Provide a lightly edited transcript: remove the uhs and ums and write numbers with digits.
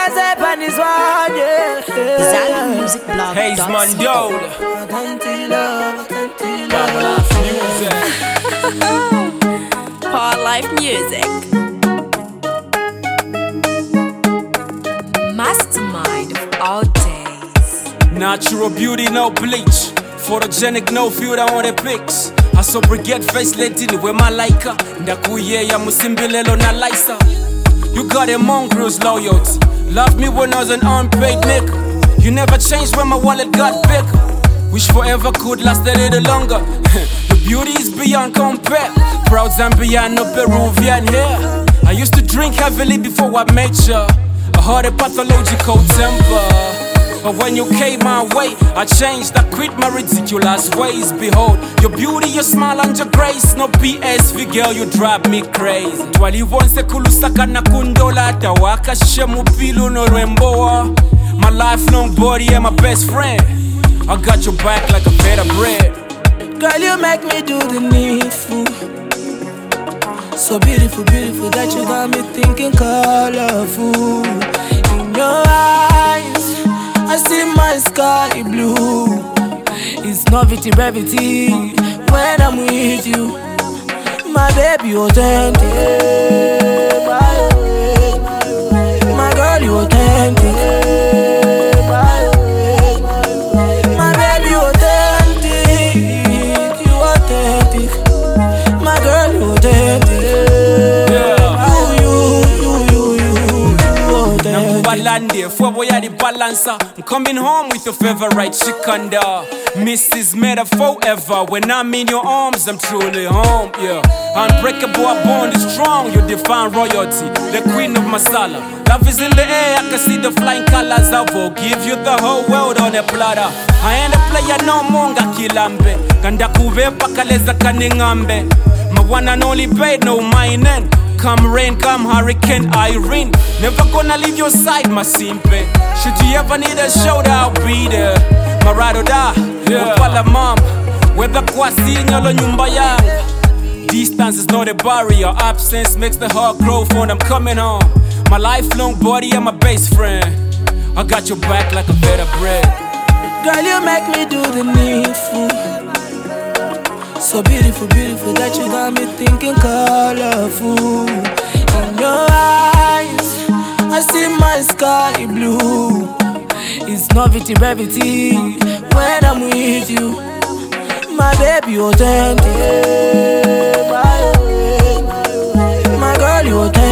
step on this one, yeah. ZalaMusicBlog.com. Hayes Mondola. Paul Life Music. Mastermind of all days. Natural beauty, no bleach. Photogenic, no filter on the pics. I saw brigade face lady with my laika. Ndakuyeya musimbilelo na laisa. You got a mongrel's loyalty. Love me when I was an unpaid nigga. You never changed when my wallet got bigger. Wish forever could last a little longer. The beauty is beyond compare. Proud Zambian, no Peruvian here. I used to drink heavily before I met ya. I had a pathological temper. But when you came my way, I changed, I quit my ridiculous ways. Behold, your beauty, your smile and your grace. No PSV girl, you drive me crazy. Twalivonse kulusaka na kundola tawaka shemu pilu no remboa. My lifelong body and my best friend. I got your back like a bed of bread. Girl, you make me do the needful. So beautiful, beautiful that you got me thinking colorful. In your eyes, I see my sky blue. It's novelty, brevity when I'm with you. My baby, authentic. My girl, you authentic. My baby, you authentic. You authentic. My girl, you authentic. Balande, boy the balancer. I'm coming home with your favorite chicken da. Mrs. Meta forever. When I'm in your arms, I'm truly home, yeah. Unbreakable, bond is strong. You define royalty, the queen of masala. Love is in the air, I can see the flying colors. I will give you the whole world on a platter. I ain't a player no monga kilambe. Kanda kuvepa kaleza kaningambe. My one and only babe, no mine. Come rain, come hurricane, Irene. Never gonna leave your side, my simpe. Should you ever need a shoulder, I'll be there. My ride or die, upala mom. Whether kwasi nyolo nyumba yanga. Distance is not a barrier. Absence makes the heart grow when I'm coming home. My lifelong body and my best friend. I got your back like a bed of bread. Girl, you make me do the needful. So beautiful, beautiful that you got me thinking colorful. In your eyes, I see my sky blue. It's novelty, brevity when I'm with you. My baby, authentic. My girl, you authentic.